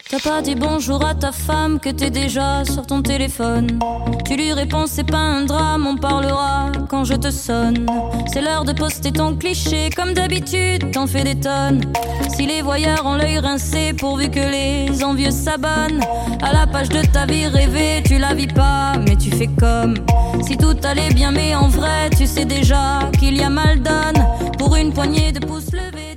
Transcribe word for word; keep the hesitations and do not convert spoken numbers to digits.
T'as pas dit bonjour à ta femme que t'es déjà sur ton téléphone. Tu lui réponds c'est pas un drame, on parlera quand je te sonne. C'est l'heure de poster ton cliché, comme d'habitude t'en fais des tonnes. Si les voyeurs ont l'œil rincé pourvu que les envieux s'abonnent à la page de ta vie rêvée, tu la vis pas mais tu fais comme si tout allait bien, mais en vrai tu sais déjà qu'il y a mal donne pour une poignée de pouces levés.